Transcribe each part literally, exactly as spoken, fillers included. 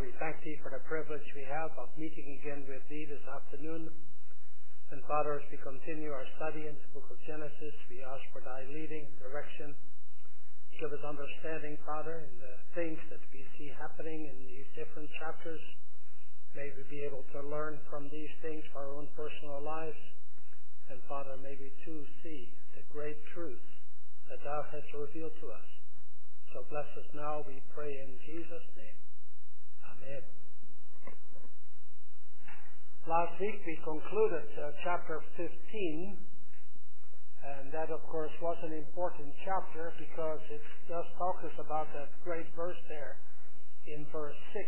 we thank Thee for the privilege we have of meeting again with Thee this afternoon. And Father, as we continue our study in the book of Genesis, we ask for Thy leading, direction. Give us understanding, Father, in the things that we see happening in these different chapters. May we be able to learn from these things for our own personal lives. And Father, may we too see the great truth that Thou hast revealed to us. So bless us now, we pray in Jesus' name. Amen. Last week we concluded uh, chapter fifteen, and that of course was an important chapter because it does talk us about that great verse there in verse six,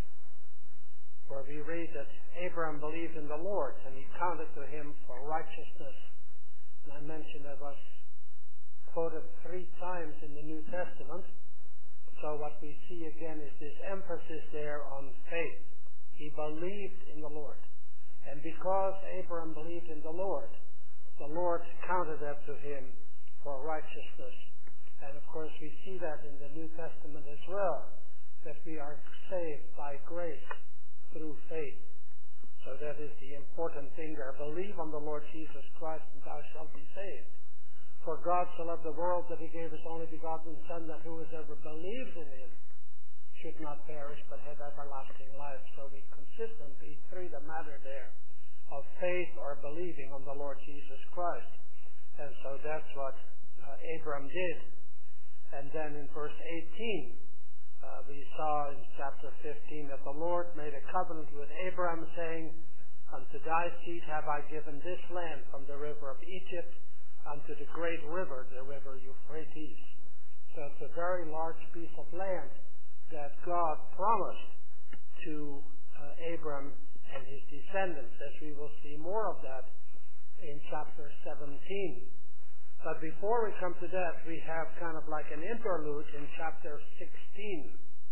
where we read that Abraham believed in the Lord and He counted to him for righteousness. And I mentioned that was quoted three times in the New Testament. So what we see again is this emphasis there on faith. He believed in the Lord. And because Abraham believed in the Lord, the Lord counted that to him for righteousness. And of course we see that in the New Testament as well, that we are saved by grace through faith. So that is the important thing there. Believe on the Lord Jesus Christ and thou shalt be saved. For God so loved the world that He gave His only begotten Son, that whosoever believes in Him should not perish but have everlasting life. So we consistently treat the matter there of faith or believing on the Lord Jesus Christ. And so that's what uh, Abraham did. And then in verse eighteen, uh, we saw in chapter fifteen that the Lord made a covenant with Abraham, saying, Unto thy seed have I given this land from the river of Egypt unto the great river, the river Euphrates. So it's a very large piece of land that God promised to uh, Abram and his descendants, as we will see more of that in chapter seventeen. But before we come to that, we have kind of like an interlude in chapter sixteen.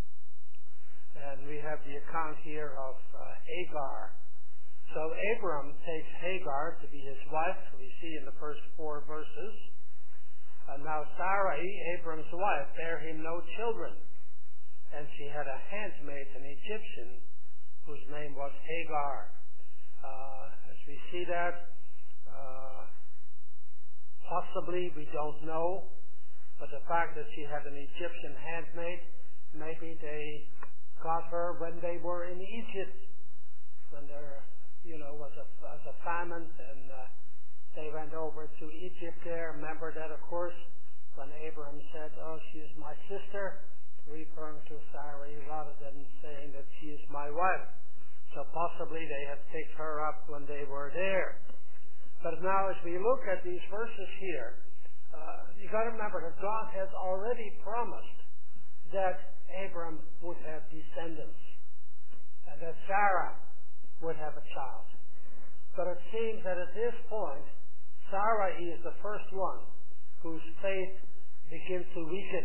And we have the account here of uh, Hagar. So Abram takes Hagar to be his wife, we see in the first four verses. And now Sarai, Abram's wife, bare him no children. And she had a handmaid, an Egyptian, whose name was Hagar. Uh, as we see that, uh, possibly, we don't know, but the fact that she had an Egyptian handmaid, maybe they got her when they were in Egypt, when they're you know, was a, was a famine, and uh, they went over to Egypt there. Remember that, of course, when Abraham said, oh, she is my sister, referring to Sarai rather than saying that she is my wife. So possibly they had picked her up when they were there. But now as we look at these verses here, uh, you got to remember that God has already promised that Abraham would have descendants, and that Sarah would have a child. But it seems that at this point, Sarah is the first one whose faith begins to weaken.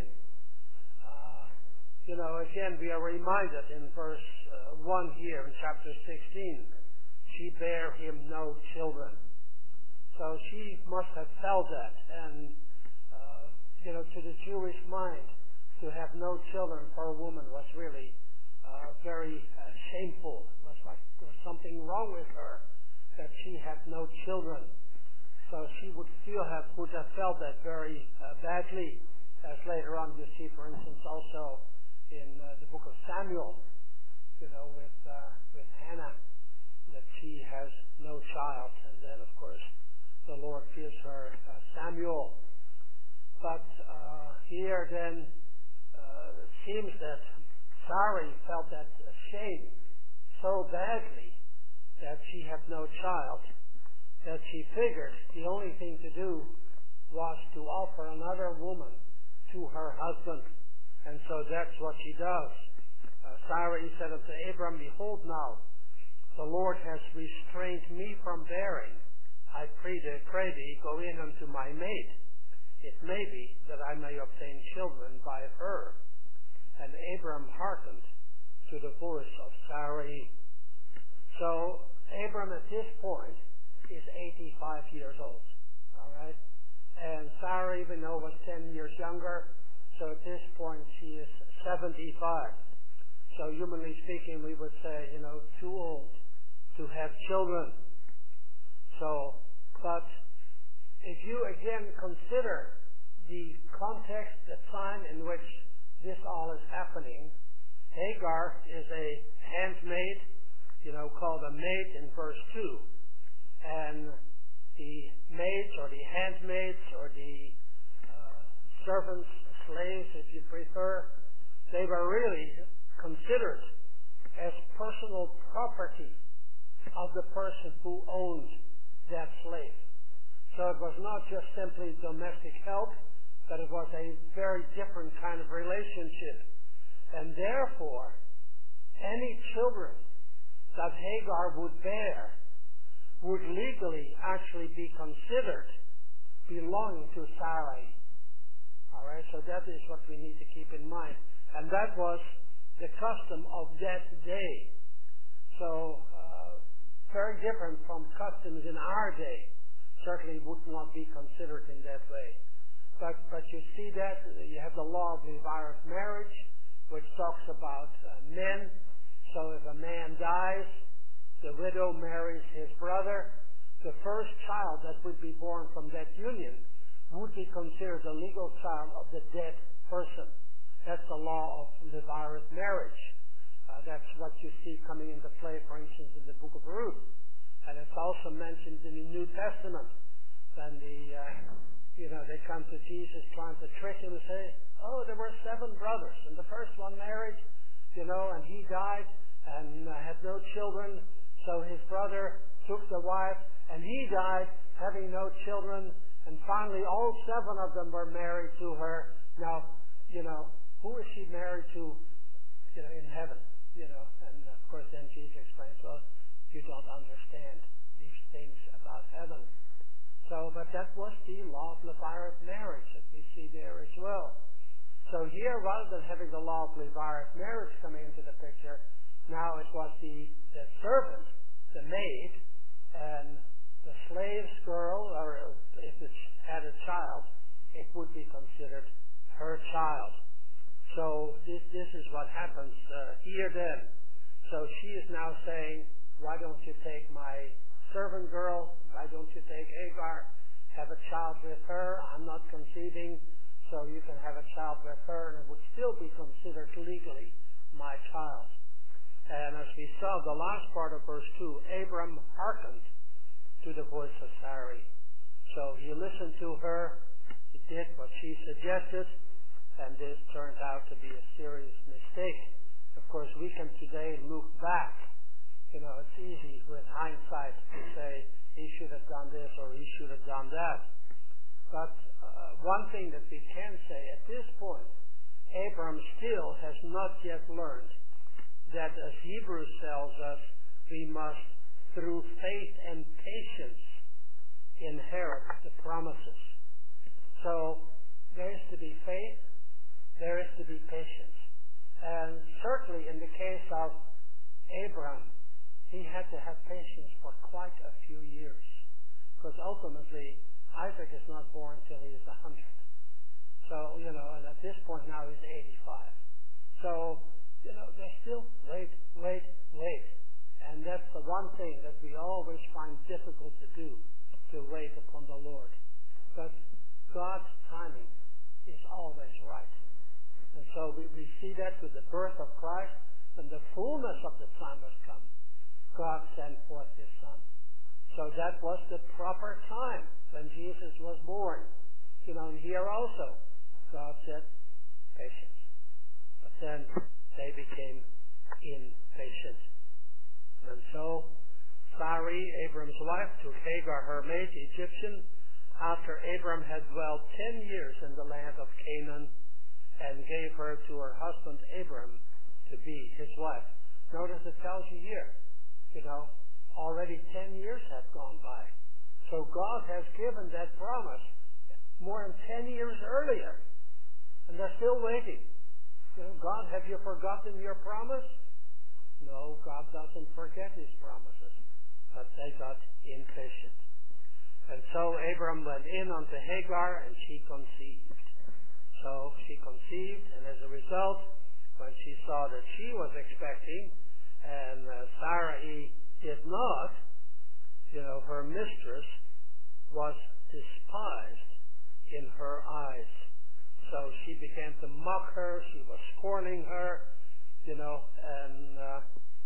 Uh, you know, again, we are reminded in verse uh, one here in chapter sixteen, she bare him no children. So she must have felt that. And, uh, you know, to the Jewish mind, to have no children for a woman was really uh, very uh, shameful. It was like there was something wrong with her, that she had no children. So she would feel have would have felt that very uh, badly, as later on you see, for instance, also in uh, the book of Samuel, you know, with uh, with Hannah, that she has no child, and then of course the Lord gives her uh, Samuel. But uh, here then uh, it seems that Sarai felt that shame so badly that she had no child, that she figured the only thing to do was to offer another woman to her husband. And so that's what she does. Uh, Sarai said unto Abram, Behold now, the Lord has restrained me from bearing. I pray thee, pray thee, go in unto my maid. It may be that I may obtain children by her. And Abram hearkened to the voice of Sarai. So Abram at this point is eighty-five years old. All right? And Sarah, even though was ten years younger, so at this point she is seventy-five. So humanly speaking, we would say, you know, too old to have children. So, but if you again consider the context, the time in which this all is happening, Hagar is a handmaid, you know, called a maid in verse two. And the maids or the handmaids or the uh, servants, slaves, if you prefer, they were really considered as personal property of the person who owned that slave. So it was not just simply domestic help, but it was a very different kind of relationship. And therefore, any children that Hagar would bear would legally actually be considered belonging to Sarai. All right, so that is what we need to keep in mind. And that was the custom of that day. So, uh, very different from customs in our day. Certainly would not be considered in that way. But, but you see that, you have the law of levirate marriage, which talks about uh, men. So if a man dies, the widow marries his brother. The first child that would be born from that union would be considered the legal child of the dead person. That's the law of levirate marriage. Uh, that's what you see coming into play, for instance, in the book of Ruth. And it's also mentioned in the New Testament. Then the, uh, you know, they come to Jesus trying to trick him and say, oh, there were seven brothers, and the first one married, you know, and he died and uh, had no children. So his brother took the wife, and he died having no children. And finally, all seven of them were married to her. Now, you know, who is she married to, you know, in heaven? You know, and of course, then Jesus explains, well, you don't understand these things about heaven. So, but that was the law of levirate marriage that we see there as well. So here, rather than having the law of levirate marriage coming into the picture, now it was the, the servant, the maid, and the slave's girl, or if it had a child, it would be considered her child. So this, this is what happens uh, here then. So she is now saying, why don't you take my servant girl? Why don't you take Hagar? Have a child with her. I'm not conceiving, so you can have a child with her, and it would still be considered legally my child. And as we saw, the last part of verse two, Abram hearkened to the voice of Sarai. So he listened to her. He did what she suggested, and this turned out to be a serious mistake. Of course, we can today look back. You know, it's easy with hindsight to say he should have done this or he should have done that. But uh, one thing that we can say at this point, Abram still has not yet learned that, as Hebrews tells us, we must, through faith and patience, inherit the promises. So there is to be faith, there is to be patience. And certainly in the case of Abram, he had to have patience for quite a few years. Because ultimately, Isaac is not born until he is a hundred. So, you know, and at this point now he's eighty-five. So, you know, they still wait, wait, wait. And that's the one thing that we always find difficult to do, to wait upon the Lord. But God's timing is always right. And so we, we see that with the birth of Christ, when the fullness of the time has come, God sent forth his Son. So that was the proper time when Jesus was born. You know, and here also, God said, patience. But then they became impatient. And so Sarai, Abram's wife, took Hagar, her maid, the Egyptian, after Abram had dwelt ten years in the land of Canaan, and gave her to her husband Abram to be his wife. Notice it tells you here, you know, already ten years have gone by. So God has given that promise more than ten years earlier. And they're still waiting. You know, God, have you forgotten your promise? No, God doesn't forget his promises. But they got impatient. And so Abram went in unto Hagar, and she conceived. So she conceived, and as a result, when she saw that she was expecting and uh, Sarai did not, you know, her mistress was despised in her eyes. So she began to mock her. She was scorning her, you know, and uh,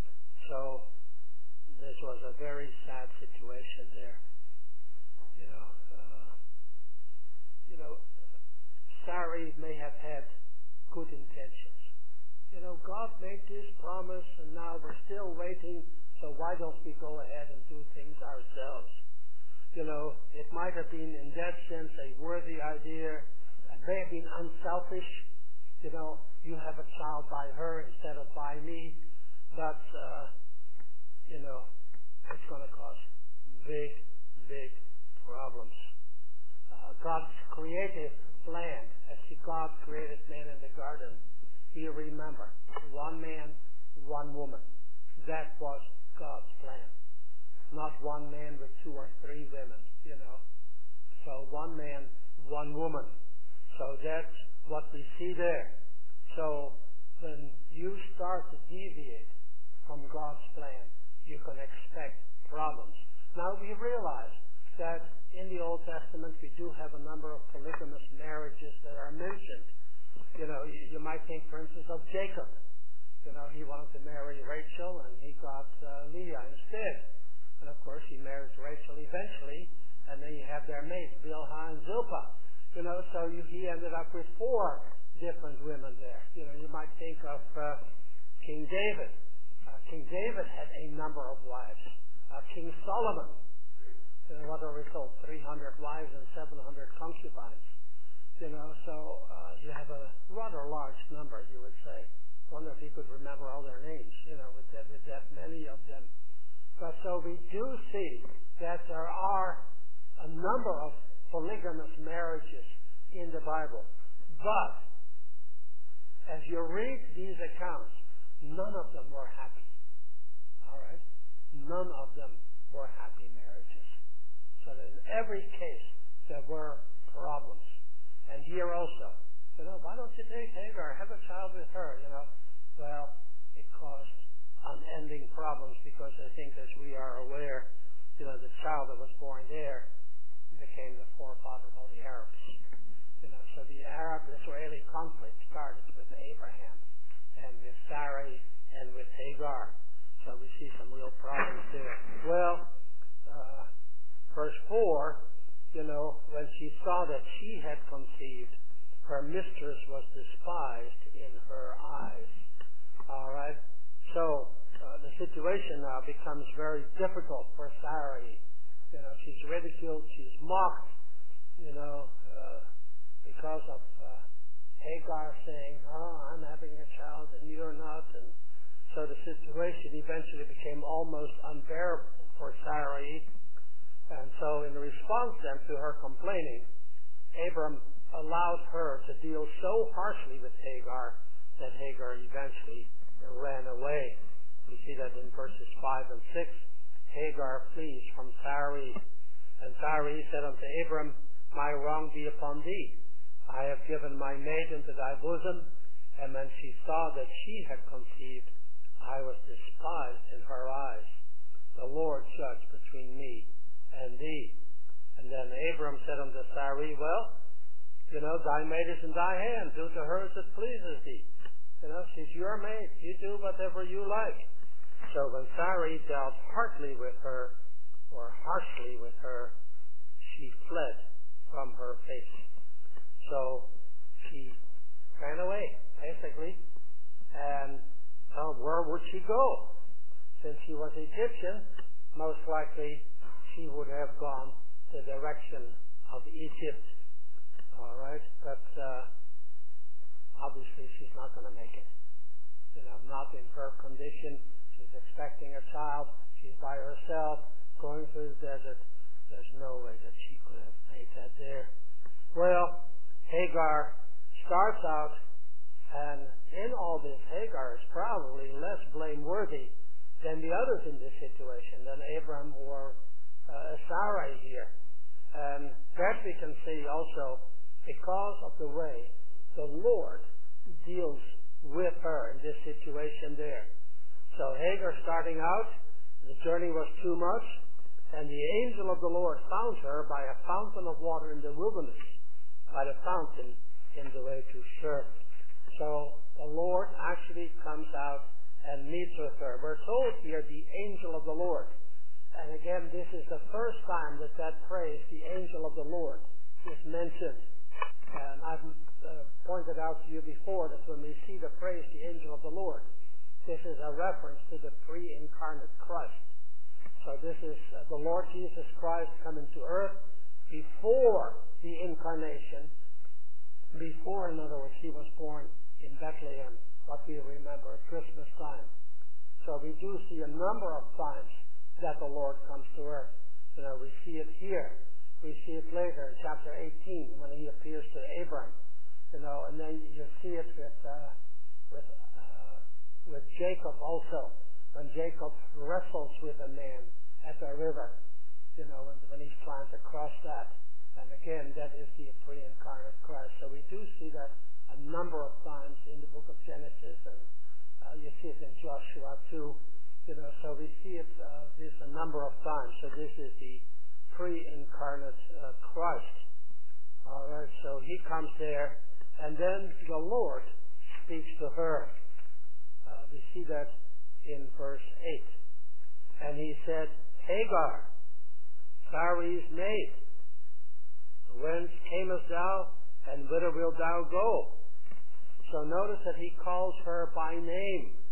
so this was a very sad situation there. You know, uh, you know, Sarai may have had good intentions. You know, God made this promise, and now we're still waiting. So why don't we go ahead and do things ourselves? You know, it might have been in that sense a worthy idea. It may have been unselfish. You know, you have a child by her instead of by me. But, uh, you know, it's going to cause big, big problems. Uh, God's creative plan, as God created man in the garden, you remember, one man, one woman. That was God's plan. Not one man with two or three women, you know. So one man, one woman. So that's what we see there. So when you start to deviate from God's plan, you can expect problems. Now we realize that in the Old Testament we do have a number of polygamous marriages that are mentioned. You know, you, you might think, for instance, of Jacob. You know, he wanted to marry Rachel, and he got uh, Leah instead. And of course, he marries Rachel eventually, and then you have their mates, Bilhah and Zilpah. You know, so you, he ended up with four different women there. You know, you might think of uh, King David. Uh, King David had a number of wives. Uh, King Solomon, you know, what are we told? three hundred wives and seven hundred concubines. You know, so uh, you have a rather large number, you would say. Wonder if you could remember all their names, you know, with that, with that many of them. But so we do see that there are a number of polygamous marriages in the Bible. But as you read these accounts, none of them were happy. All right? None of them were happy marriages. So that in every case, there were problems. And here also, you know, why don't you take Hagar, have a child with her, you know? Well, it caused unending problems because I think, as we are aware, you know, the child that was born there became the forefather of all the Arabs. You know, so the Arab-Israeli conflict started with Abraham and with Sarai and with Hagar. So we see some real problems there. Well, uh, verse four, you know, when she saw that she had conceived, her mistress was despised in her eyes. All right? So uh, the situation now becomes very difficult for Sarai. You know, she's ridiculed, she's mocked, you know, uh, because of uh, Hagar saying, oh, I'm having a child and you're not. And so the situation eventually became almost unbearable for Sarai. And so in response then to her complaining, Abram allowed her to deal so harshly with Hagar that Hagar eventually ran away. We see that in verses five and six. Hagar flees from Sarai. And Sarai said unto Abram, my wrong be upon thee. I have given my maid into thy bosom. And when she saw that she had conceived, I was despised in her eyes. The Lord judge between me and thee. And then Abram said unto Sarai, well, you know, thy maid is in thy hand. Do to her as it pleases thee. You know, she's your maid. You do whatever you like. So when Sarai dealt hardly with her, or harshly with her, she fled from her face. So she ran away, basically. And uh, where would she go? Since she was Egyptian, most likely she would have gone the direction of Egypt. All right? But uh, obviously she's not going to make it. You know, not in her condition. She's expecting a child. She's by herself, going through the desert. There's no way that she could have made that there. Well, Hagar starts out, and in all this, Hagar is probably less blameworthy than the others in this situation, than Abram or uh, Sarai here. And that we can see also because of the way the Lord deals with her in this situation there. So Hagar starting out, the journey was too much, and the angel of the Lord found her by a fountain of water in the wilderness, by the fountain in the way to Shur. So the Lord actually comes out and meets with her. We're told here the angel of the Lord. And again, this is the first time that that phrase, the angel of the Lord, is mentioned. And I've uh, pointed out to you before that when we see the phrase, the angel of the Lord, this is a reference to the pre-incarnate Christ. So this is uh, the Lord Jesus Christ coming to earth before the incarnation, before, in other words, he was born in Bethlehem, what we remember at Christmas time. So we do see a number of times that the Lord comes to earth. You know, we see it here. We see it later in chapter eighteen when he appears to Abram. You know, and then you see it with uh, with uh, with Jacob also, when Jacob wrestles with a man at the river. You know, when, when he's trying to cross that. And again, that is the pre-incarnate Christ. So we do see that a number of times in the book of Genesis, and uh, you see it in Joshua too. You know, so we see it uh, this a number of times. So this is the pre-incarnate uh, Christ. All right, so he comes there, and then the Lord speaks to her. Uh, we see that in verse eight. And he said, Hagar, Sarai's maid, whence camest thou, and whither wilt thou go? So notice that he calls her by name.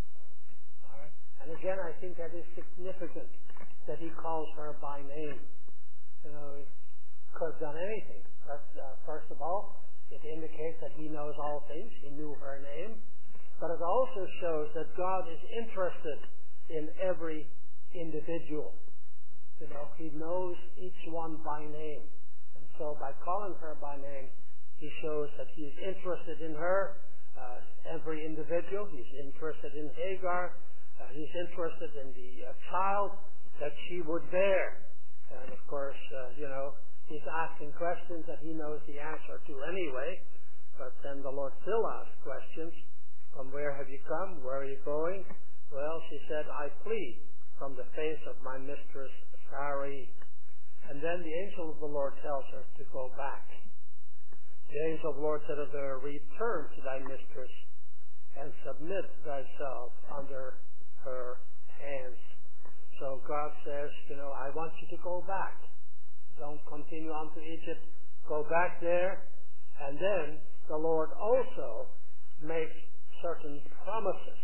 All right. And again, I think that is significant, that he calls her by name. You know, he could have done anything. But uh, first of all, it indicates that he knows all things. He knew her name. But it also shows that God is interested in every individual. You know, he knows each one by name. And so by calling her by name, he shows that he is interested in her, uh, every individual. He's interested in Hagar. Uh, he's interested in the uh, child that she would bear. And of course, uh, you know, he's asking questions that he knows the answer to anyway. But then the Lord still asks questions. From where have you come? Where are you going? Well, she said, I flee from the face of my mistress Sarai. And then the angel of the Lord tells her to go back. The angel of the Lord said unto her, return to thy mistress and submit thyself under her hands. So God says, you know, I want you to go back. Don't continue on to Egypt. Go back there. And then the Lord also makes certain promises.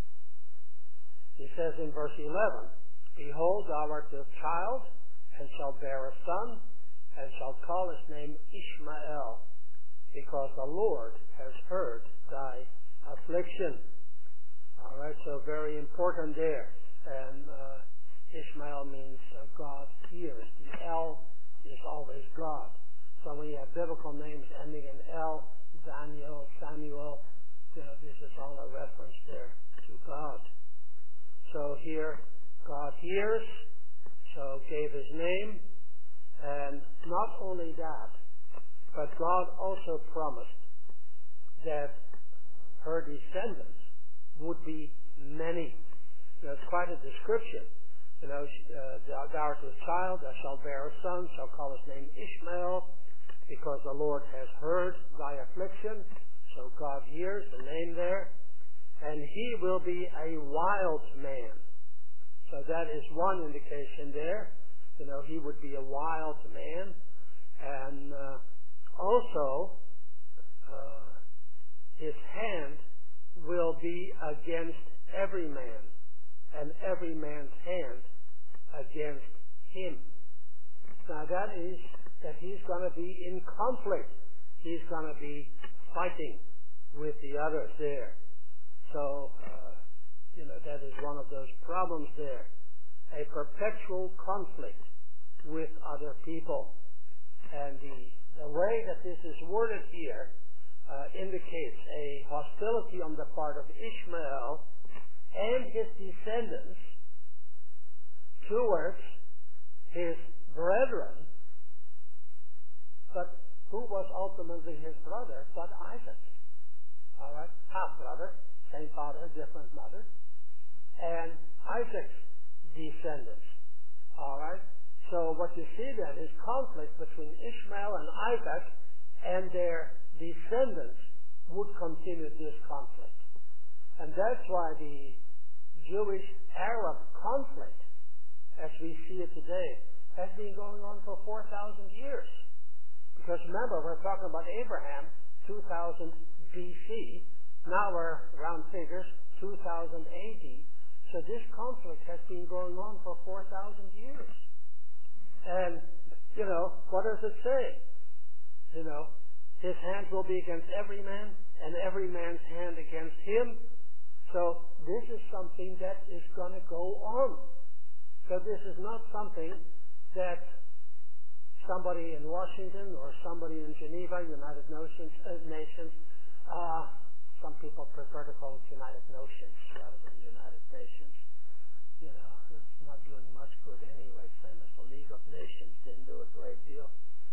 He says in verse eleven, behold, thou art with child, and shall bear a son, and shall call his name Ishmael, because the Lord has heard thy affliction. All right, so very important there. And uh, Ishmael means uh, God hears. The El is always God. So when you have biblical names ending in El, Daniel, Samuel, you know, this is all a reference there to God. So here, God hears, so gave his name, and not only that, but God also promised that her descendants would be many. You know, it's quite a description. You know, uh, thou art with child, thou shalt bear a son, shall call his name Ishmael, because the Lord has heard thy affliction. So God hears the name there. And he will be a wild man. So that is one indication there. You know, he would be a wild man. And uh, also, uh, his hand will be against every man, and every man's hand against him. Now that is that he's going to be in conflict. He's going to be fighting with the others there. So, uh, you know, that is one of those problems there. A perpetual conflict with other people. And the, the way that this is worded here uh, indicates a hostility on the part of Ishmael and his descendants towards his brethren. But who was ultimately his brother but Isaac? all right, half-brother, same father, different mother, and Isaac's descendants, all right. So what you see then is conflict between Ishmael and Isaac, and their descendants would continue this conflict. And that's why the Jewish-Arab conflict, as we see it today, has been going on for four thousand years. Because remember, we're talking about Abraham, two thousand B C. Now we're, round figures, two thousand A D. So this conflict has been going on for four thousand years. And, you know, what does it say? You know, his hand will be against every man, and every man's hand against him. So this is something that is going to go on. So this is not something that somebody in Washington or somebody in Geneva, United Nations, uh, Nations, uh, some people prefer to call it United Nations rather than United Nations. You know, it's not doing much good anyway, same as the League of Nations didn't do a great deal.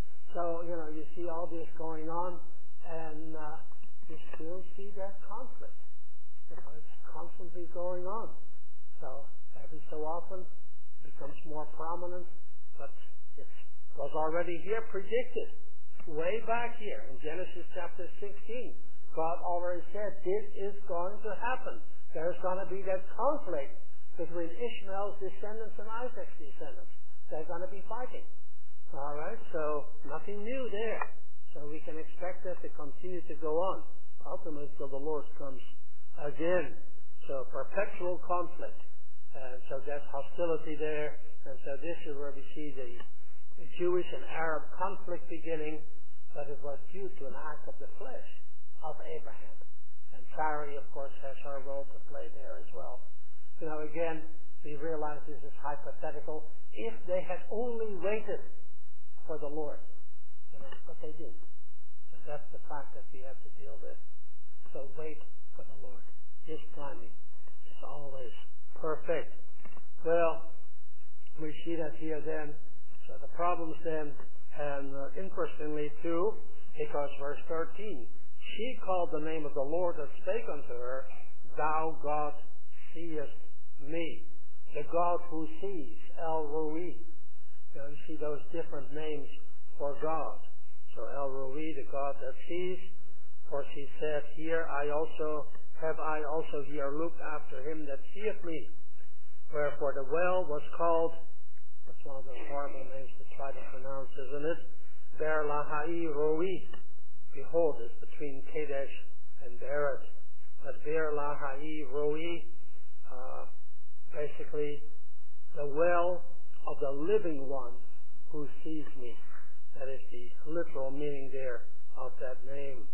So, you know, you see all this going on, and uh, you still see that conflict. You know, it's constantly going on. So, every so often, it becomes more prominent, but it was already here predicted, way back here in Genesis chapter sixteen. God already said, this is going to happen. There's going to be that conflict between Ishmael's descendants and Isaac's descendants. They're going to be fighting. All right, so nothing new there. So we can expect that to continue to go on, ultimately till the Lord comes again. So perpetual conflict. And so that's hostility there. And so this is where we see the Jewish and Arab conflict beginning, but it was due to an act of the flesh of Abraham. And Sarai, of course, has her role to play there as well. You know, again, we realize this is hypothetical. If they had only waited for the Lord, you know, but they didn't. And that's the fact that we have to deal with. So wait for the Lord. His timing is always perfect. Well, we see that here then. So the problems then, and uh, interestingly too, because verse thirteen, she called the name of the Lord and spake unto her, Thou God seest me. The God who sees, El Roi. You know, you see those different names for God. So El Roi, the God that sees. For she said, Here I also have I also here looked after him that seeth me. Wherefore the well was called, that's one of those horrible names to try to pronounce, isn't it? Beer Lahai Roi. Behold, it's between Kadesh and Bered. But Beer Lahai Roi, uh, basically, the well of the living one who sees me. That is the literal meaning there of that name.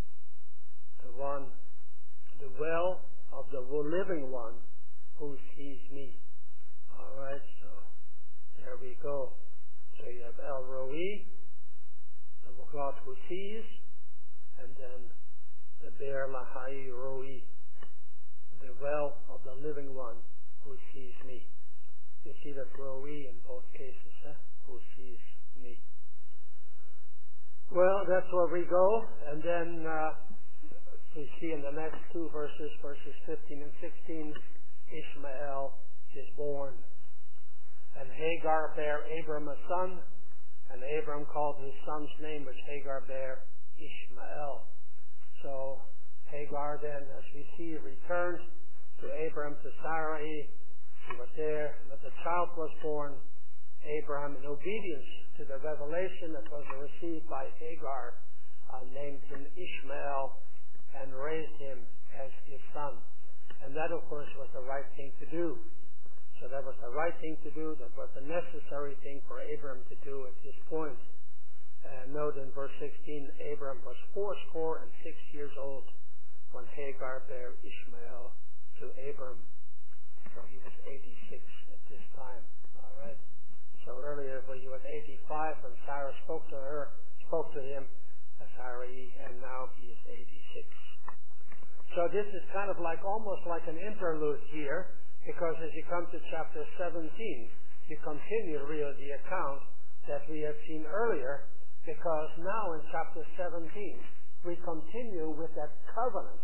The one, the well of the living one who sees me. All right, so there we go. So you have El Roi, the God who sees, and then the Beer Lahai Roi, the well of the living one who sees me. You see that Roi in both cases, huh? Who sees me. Well, that's where we go, and then uh, we see in the next two verses, verses fifteen and sixteen, Ishmael is born. And Hagar bare Abram a son, and Abram called his son's name, which Hagar bare, Ishmael. So Hagar then, as we see, returned to Abram, to Sarai. She was there, but the child was born. Abraham, in obedience to the revelation that was received by Hagar, uh, named him Ishmael and raised him as his son. And that, of course, was the right thing to do. So that was the right thing to do. That was the necessary thing for Abraham to do at this point. Uh, note in verse sixteen, Abraham was fourscore and six years old when Hagar bare Ishmael to Abram. So he was eighty-six at this time. All right. So earlier when he was eighty-five when Sarah spoke to her, spoke to him, Sarai, and now he is eighty-six. So this is kind of like almost like an interlude here, because as you come to chapter seventeen, you continue really the account that we have seen earlier, because now in chapter seventeen we continue with that covenant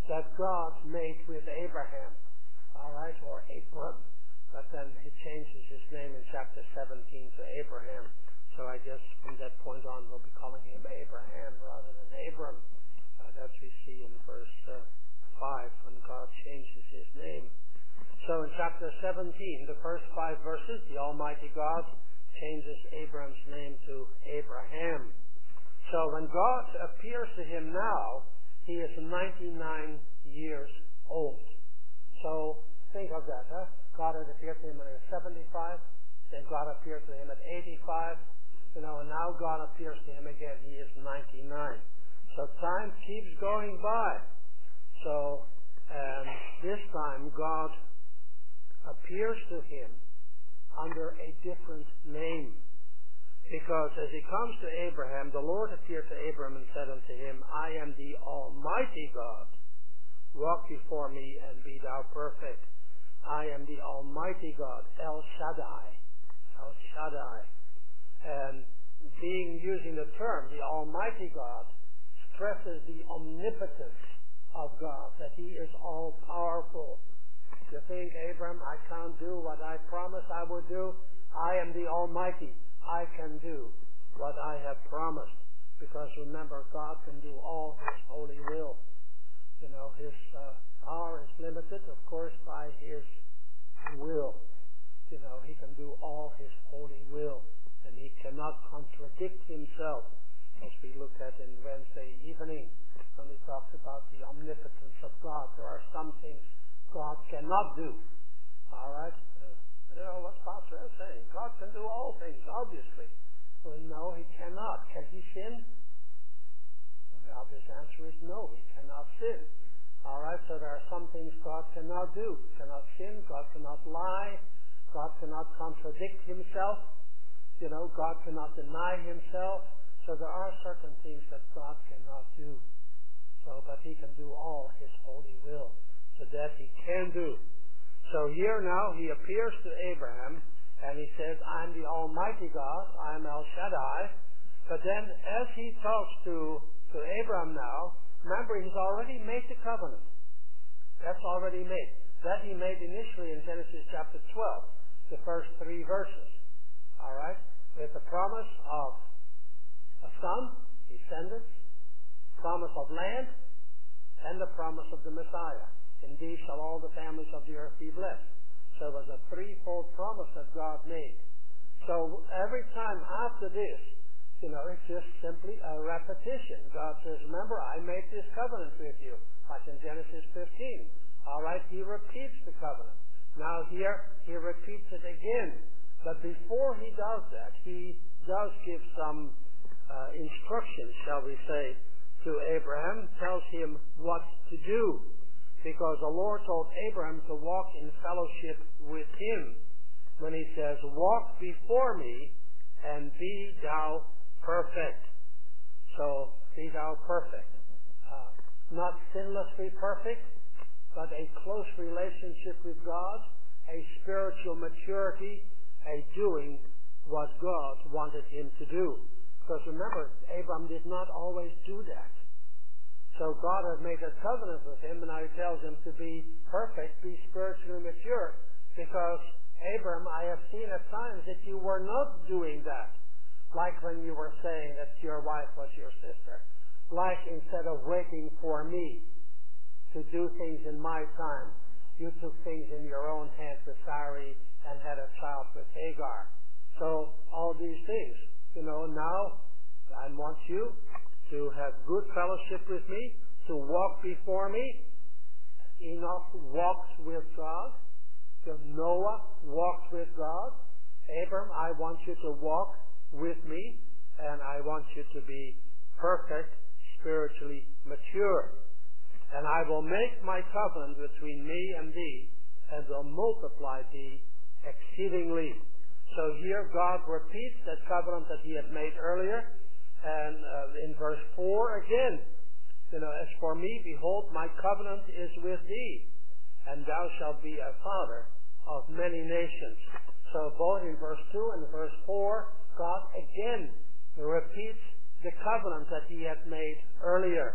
that God made with Abraham. All right, or Abram. But then he changes his name in chapter seventeen to Abraham. So I guess from that point on we'll be calling him Abraham rather than Abram. Uh, that we see in verse uh, five when God changes his name. So in chapter seventeen, the first five verses, the Almighty God changes Abram's name to Abraham. So when God appears to him now, he is ninety-nine years old. So think of that, huh? God had appeared to him when he was seventy-five, then God appeared to him at eighty-five, you know, and now God appears to him again. He is ninety-nine. So time keeps going by. So um, this time God appears to him under a different name. Because as he comes to Abraham, the Lord appeared to Abraham and said unto him, I am the Almighty God. Walk before me and be thou perfect. I am the Almighty God, El Shaddai. El Shaddai. And being using the term, the Almighty God, stresses the omnipotence of God, that he is all-powerful. You think, Abram, I can't do what I promised I would do? I am the Almighty. I can do what I have promised. Because remember, God can do all his holy will. You know, his uh, power is limited, of course, by his will. You know, he can do all his holy will. And he cannot contradict himself, as we looked at in Wednesday evening when we talked about the omnipotence of God. There are some things God cannot do. All right? Uh, you know what Pastor is saying. God can do all things, obviously. Well, no, he cannot. Can he sin? The obvious answer is no, he cannot sin. All right, so there are some things God cannot do. He cannot sin, God cannot lie, God cannot contradict himself. You know, God cannot deny himself. So there are certain things that God cannot do. So, but he can do all his holy will. So that he can do. So here now he appears to Abraham and he says, I'm the Almighty God, I'm El Shaddai. But then as he talks to, to Abraham now, remember he's already made the covenant. That's already made. That he made initially in Genesis chapter twelve, the first three verses. All right? With the promise of a son, descendants, promise of land, and the promise of the Messiah. In these shall all the families of the earth be blessed. So it was a threefold promise that God made. So every time after this, you know, it's just simply a repetition. God says, remember, I made this covenant with you. Like in Genesis fifteen. All right, he repeats the covenant. Now here, he repeats it again. But before he does that, he does give some uh, instructions, shall we say, to Abraham, tells him what to do. Because the Lord told Abraham to walk in fellowship with him when he says, walk before me and be thou perfect. So, be thou perfect. Uh, not sinlessly perfect, but a close relationship with God, a spiritual maturity, a doing what God wanted him to do. Because remember, Abraham did not always do that. So God has made a covenant with him, and now he tells him to be perfect, be spiritually mature. Because, Abraham, I have seen at times that you were not doing that. Like when you were saying that your wife was your sister. Like instead of waiting for me to do things in my time, you took things in your own hands with Sarai and had a child with Hagar. So, all these things. You know, now, I want you to have good fellowship with me, to walk before me. Enoch walked with God. Noah walked with God. Abram, I want you to walk with me, and I want you to be perfect, spiritually mature. And I will make my covenant between me and thee, and will multiply thee exceedingly. So here God repeats that covenant that he had made earlier. And uh, in verse four again, you know, as for me, behold, my covenant is with thee, and thou shalt be a father of many nations. So both in verse two and verse four, God again repeats the covenant that he had made earlier.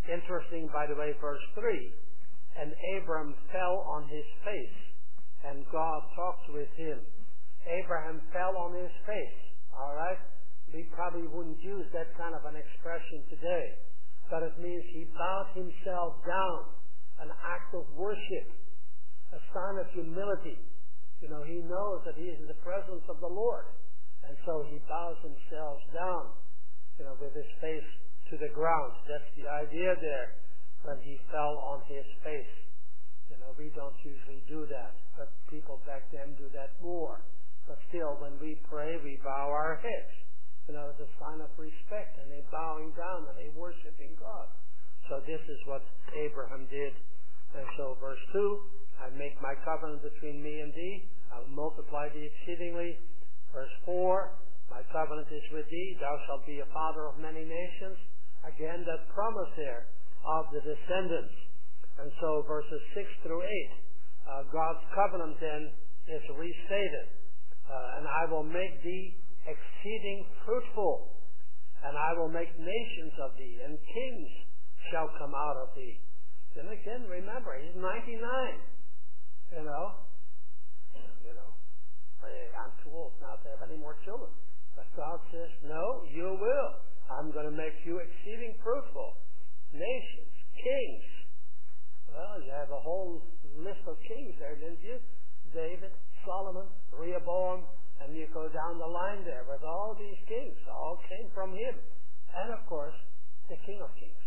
Interesting, by the way, verse three. And Abram fell on his face, and God talked with him. Abraham fell on his face. All right? We probably wouldn't use that kind of an expression today. But it means he bowed himself down. An act of worship. A sign of humility. You know, he knows that he is in the presence of the Lord. And so he bows himself down, you know, with his face to the ground. That's the idea there. When he fell on his face. You know, we don't usually do that, but people back then do that more. But still, when we pray, we bow our heads. You know, it's a sign of respect, and they're bowing down, and they're worshiping God. So this is what Abraham did. And so verse two, I make my covenant between me and thee. I will multiply thee exceedingly. Verse four, my covenant is with thee. Thou shalt be a father of many nations. Again, that promise there of the descendants. And so verses six through eight, uh, God's covenant then is restated. Uh, and I will make thee exceeding fruitful, and I will make nations of thee, and kings shall come out of thee. Then again, remember, he's ninety-nine. You know, you know, I'm too old now to have any more children. But God says, no, you will. I'm going to make you exceeding fruitful. Nations, kings. Well, you have a whole list of kings there, didn't you? David, Solomon, Rehoboam, and you go down the line there with all these kings. All came from him. And, of course, the King of Kings.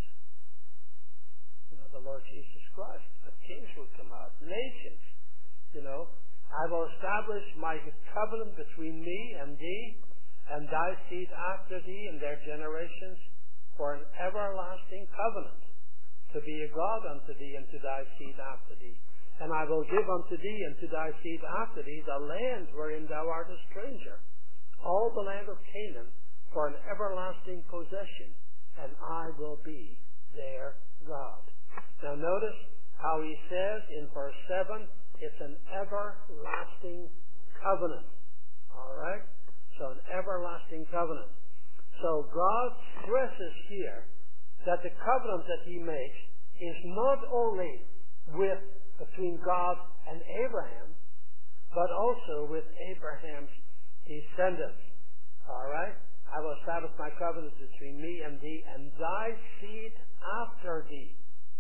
You know, the Lord Jesus Christ. But kings would come out. Nations. You know, I will establish my covenant between me and thee, and thy seed after thee and their generations, for an everlasting covenant, to be a God unto thee and to thy seed after thee. And I will give unto thee and to thy seed after thee the land wherein thou art a stranger, all the land of Canaan, for an everlasting possession, and I will be their God. Now notice how he says in verse seven, it's an everlasting covenant. All right? So an everlasting covenant. So God stresses here that the covenant that he makes is not only with between God and Abraham, but also with Abraham's descendants. All right? I will establish my covenant between me and thee and thy seed after thee.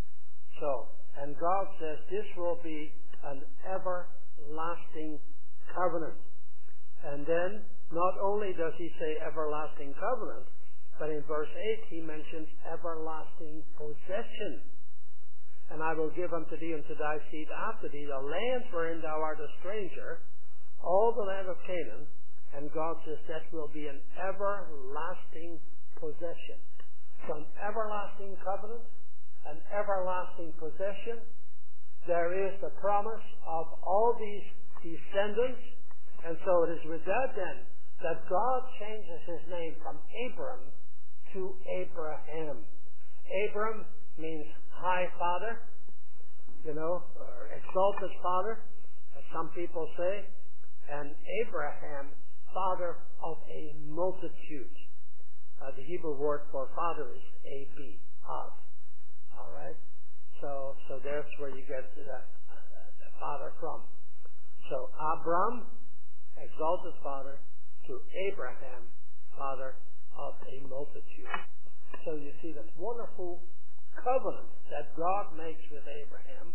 So, and God says this will be an everlasting covenant. And then not only does he say everlasting covenant, but in verse eight he mentions everlasting possession. And I will give unto thee and to thy seed after thee the land wherein thou art a stranger, all the land of Canaan. And God says that will be an everlasting possession. So an everlasting covenant, an everlasting possession. There is the promise of all these descendants. And so it is with that then that God changes his name from Abram to Abraham. Abram means high father, you know, or exalted father, as some people say, and Abraham, father of a multitude. Uh, the Hebrew word for father is ab, of. All right? So, so that's where you get the, uh, the father from. So Abram, exalted father, to Abraham, father of a multitude. So you see that wonderful covenant that God makes with Abraham,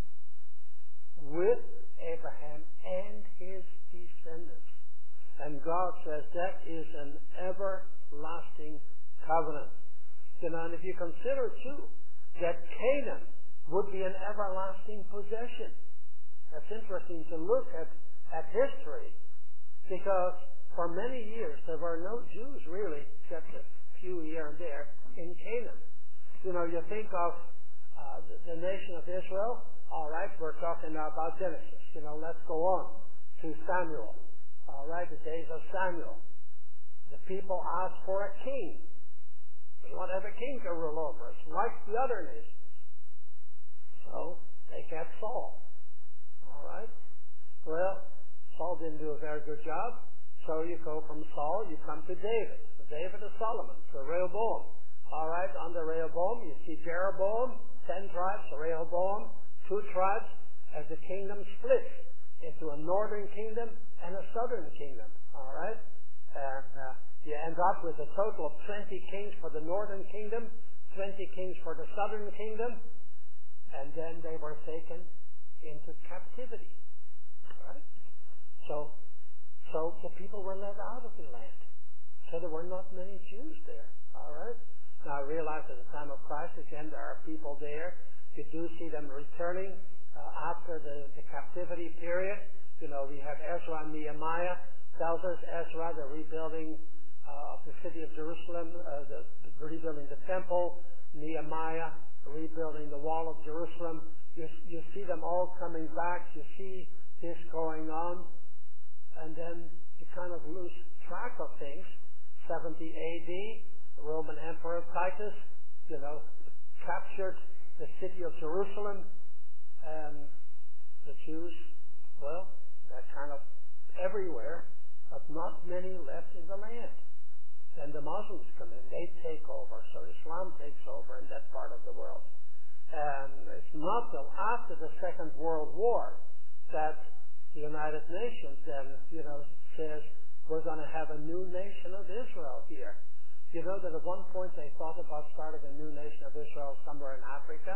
with Abraham and his descendants. And God says that is an everlasting covenant. You know, and if you consider too that Canaan would be an everlasting possession. That's interesting to look at, at history, because for many years there were no Jews really, except a few here and there, in Canaan. You know, you think of uh, the, the nation of Israel, all right, we're talking now about Genesis. You know, let's go on to Samuel. All right, the days of Samuel. The people asked for a king. We want to have a king to rule over us, like the other nations. So they kept Saul. All right? Well, Saul didn't do a very good job. So you go from Saul, you come to David. David to Solomon, to Rehoboam. all right, under Rehoboam. You see Jeroboam, ten tribes, Rehoboam, two tribes, as the kingdom splits into a northern kingdom and a southern kingdom, all right? And uh, you end up with a total of twenty kings for the northern kingdom, twenty kings for the southern kingdom, and then they were taken into captivity, all right? So, so the people were led out of the land. So there were not many Jews there, all right? Now I realize at the time of Christ, again, there are people there. You do see them returning uh, after the, the captivity period. You know, we have Ezra and Nehemiah. Tells us Ezra, the rebuilding uh, of the city of Jerusalem, uh, the, the rebuilding the temple. Nehemiah, rebuilding the wall of Jerusalem. You, you see them all coming back. You see this going on. And then you kind of lose track of things. seventy A D, the Roman Emperor Titus, you know, captured the city of Jerusalem, and the Jews, well, they're kind of everywhere, but not many left in the land. Then the Muslims come in, they take over, so Islam takes over in that part of the world. And it's not till after the Second World War that the United Nations then, you know, says, we're going to have a new nation of Israel here. You know that at one point they thought about starting a new nation of Israel somewhere in Africa.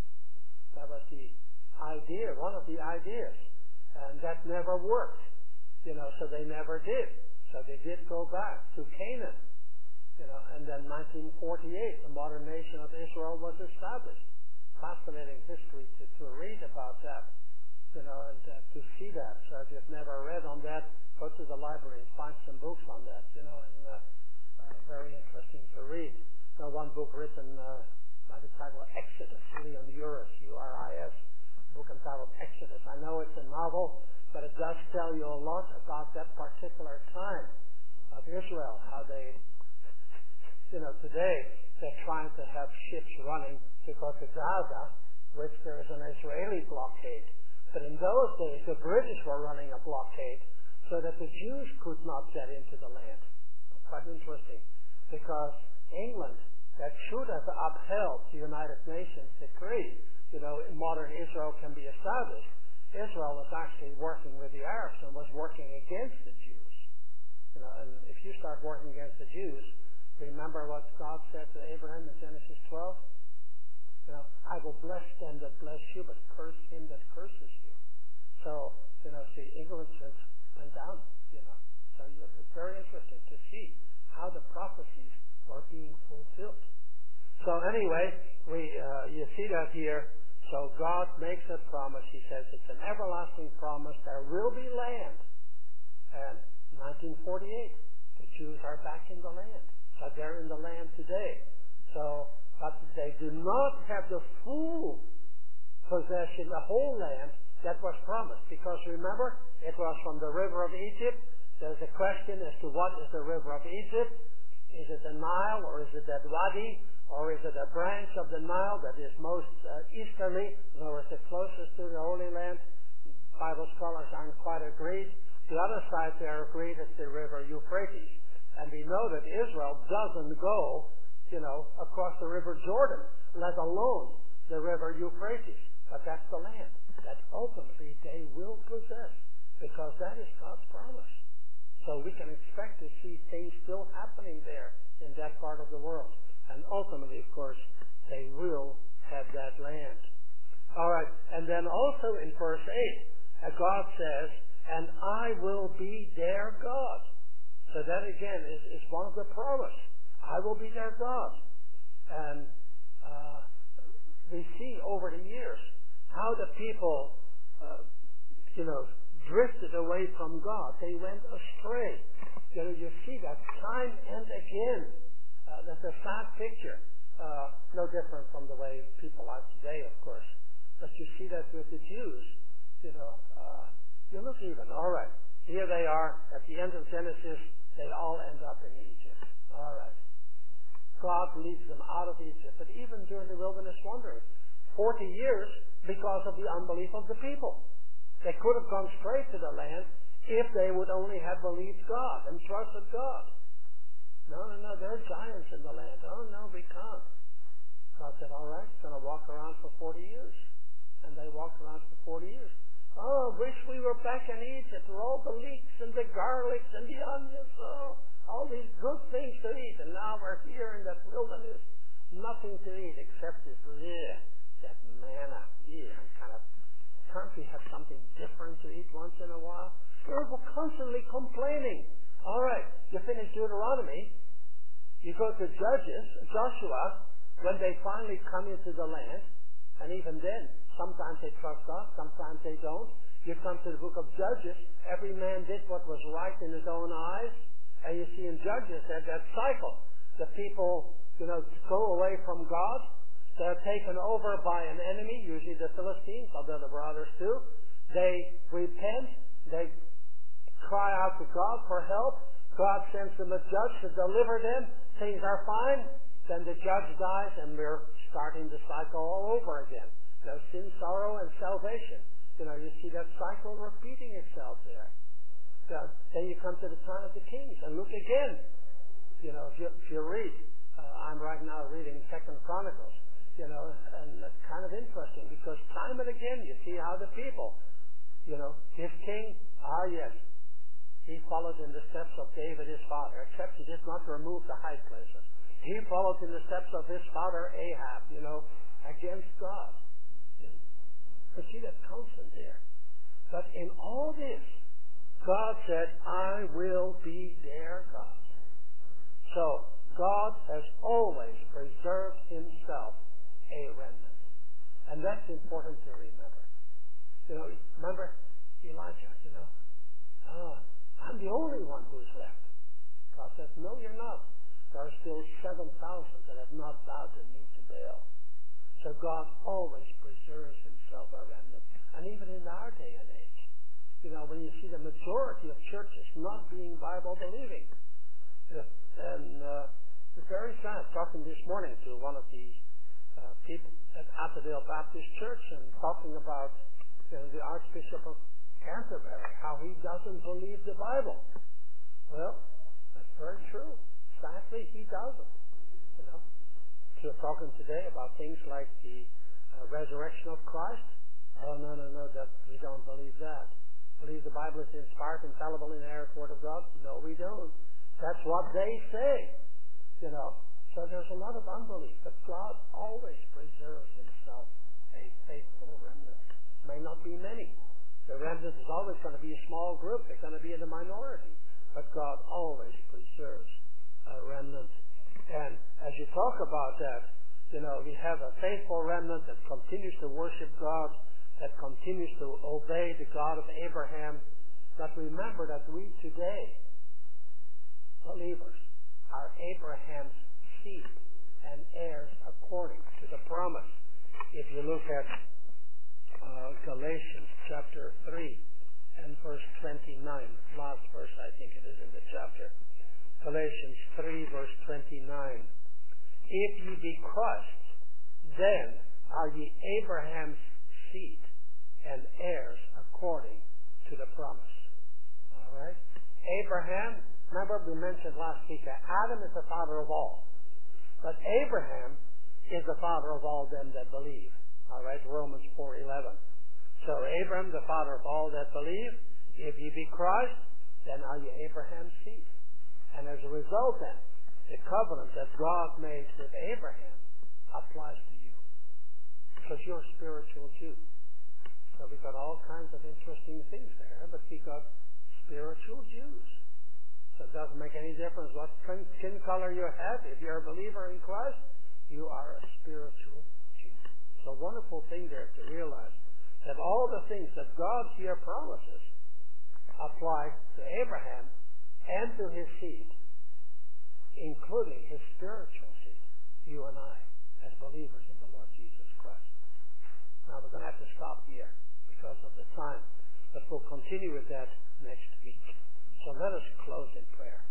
That was the idea, one of the ideas. And that never worked. You know, so they never did. So they did go back to Canaan. You know, and then nineteen forty-eight, the modern nation of Israel was established. Fascinating history to, to read about that. You know, and uh, to see that. So if you've never read on that, go to the library and find some books on that, you know, and uh, uh, very interesting to read. Now, one book written uh, by the title Exodus, Leon Uris, U R I S, book entitled Exodus. I know it's a novel, but it does tell you a lot about that particular time of Israel, how they, you know, today they're trying to have ships running to go to Gaza, which there is an Israeli blockade. But in those days, the British were running a blockade so that the Jews could not get into the land. Quite interesting. Because England, that should have upheld the United Nations decree, you know, modern Israel can be established. Israel was actually working with the Arabs and was working against the Jews. You know, and if you start working against the Jews, remember what God said to Abraham in Genesis twelve? You know, I will bless them that bless you, but curse him that curses you. So, you know, see, England went down, you know. So it's very interesting to see how the prophecies were being fulfilled. So anyway, we uh, you see that here. So God makes a promise. He says it's an everlasting promise. There will be land. And nineteen forty-eight, the Jews are back in the land. So they're in the land today. So, but they do not have the full possession, the whole land that was promised. Because remember, it was from the river of Egypt. There's a question as to what is the river of Egypt. Is it the Nile, or is it that Wadi, or is it a branch of the Nile that is most uh, easterly, in other words, the closest to the Holy Land? Bible scholars aren't quite agreed. The other side they're agreed is the river Euphrates. And we know that Israel doesn't go, you know, across the river Jordan, let alone the river Euphrates. But that's the land that ultimately they will possess, because that is God's promise. So we can expect to see things still happening there in that part of the world. And ultimately, of course, they will have that land. All right, and then also in verse eight, God says, and I will be their God. So that again is, is one of the promise. I will be their God. And uh, we see over the years how the people, uh, you know, drifted away from God. They went astray. You know, you see that time and again. Uh, that's a sad picture. Uh, no different from the way people are today, of course. But you see that with the Jews. You know, uh, you look even. All right, here they are at the end of Genesis. They all end up in Egypt. All right. God leads them out of Egypt. But even during the wilderness wandering, forty years because of the unbelief of the people. They could have gone straight to the land if they would only have believed God and trusted God. No, no, no, there are giants in the land. Oh, no, we can't. God said, all right, it's going to walk around for forty years. And they walked around for forty years. Oh, wish we were back in Egypt with all the leeks and the garlics and the onions. Oh, all these good things to eat. And now we're here in that wilderness. Nothing to eat except this, yeah, that manna. Yeah, kind of, can't we have something different to eat once in a while? We're constantly complaining. All right, you finish Deuteronomy. You go to Judges, Joshua, when they finally come into the land. And even then, sometimes they trust God, sometimes they don't. You come to the book of Judges, every man did what was right in his own eyes. And you see in Judges that that cycle, the people, you know, go away from God. They're taken over by an enemy, usually the Philistines, although the brothers too. They repent. They cry out to God for help. God sends them a judge to deliver them. Things are fine. Then the judge dies, and we're starting the cycle all over again. There's sin, sorrow, and salvation. You know, you see that cycle repeating itself there. So, then you come to the time of the kings, and look again. You know, if you, if you read, uh, I'm right now reading Second Chronicles. You know, and it's kind of interesting because time and again you see how the people, you know, his king, ah yes, he followed in the steps of David his father, except he did not remove the high places. He followed in the steps of his father Ahab, you know, against God. You see that constant there. But in all this, God said, I will be their God. So, God has always preserved himself a remnant. And that's important to remember. You know, remember Elijah, you know. Ah, I'm the only one who's left. God said, no, you're not. There are still seven thousand that have not bowed the knee to Baal. So God always preserves himself a remnant. And even in our day and age, you know, when you see the majority of churches not being Bible-believing, and uh, it's very sad. Talking this morning to one of the uh, people at Attendale Baptist Church and talking about you know, the Archbishop of Canterbury, how he doesn't believe the Bible. Well, that's very true. Sadly, he doesn't. You know, so we're talking today about things like the uh, resurrection of Christ. Oh no, no, no, that we don't believe that. Believe the Bible is inspired, infallible, inerrant Word of God? No, we don't. That's what they say. You know, so there's a lot of unbelief, but God always preserves himself a faithful remnant. May not be many. The remnant is always going to be a small group. They're going to be in the minority. But God always preserves a remnant. And as you talk about that, you know, we have a faithful remnant that continues to worship God, that continues to obey the God of Abraham. But remember that we today, believers, are Abraham's seed and heirs according to the promise. If you look at uh, Galatians chapter three and verse twenty-nine, last verse I think it is in the chapter. Galatians three verse twenty-nine. If ye be Christ, then are ye Abraham's seed and heirs according to the promise. All right? Abraham, remember we mentioned last week that Adam is the father of all. But Abraham is the father of all them that believe. All right, Romans four eleven. So Abraham, the father of all that believe, if ye be Christ, then are ye Abraham's seed. And as a result then, the covenant that God made with Abraham applies to you. Because you're a spiritual Jew. So we've got all kinds of interesting things there, but we've got spiritual Jews. So it doesn't make any difference what skin color you have. If you're a believer in Christ, you are a spiritual Jew. It's a wonderful thing there to realize that all the things that God here promises apply to Abraham and to his seed, including his spiritual seed, you and I, as believers in the Lord Jesus Christ. Now we're going to have to stop here because of the time, but we'll continue with that next week. So let us close in prayer.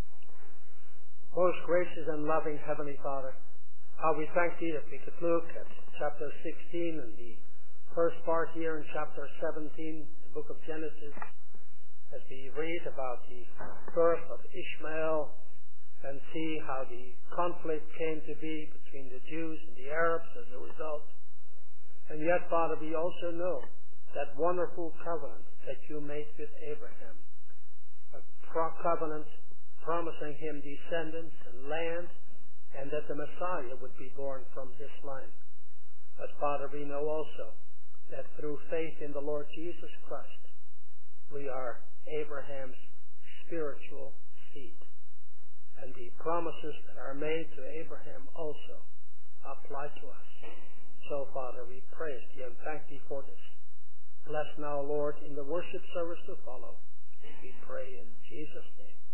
Most gracious and loving Heavenly Father, how we thank Thee that we could look at chapter sixteen and the first part here in chapter seventeen, the book of Genesis, as we read about the birth of Ishmael and see how the conflict came to be between the Jews and the Arabs as a result. And yet, Father, we also know that wonderful covenant that you made with Abraham, a pro- covenant promising him descendants and land, and that the Messiah would be born from his line. But Father, we know also that through faith in the Lord Jesus Christ, we are Abraham's spiritual seed. And the promises that are made to Abraham also apply to us. So, Father, we praise thee and thank thee for this. Bless now, Lord, in the worship service to follow. We pray in Jesus' name.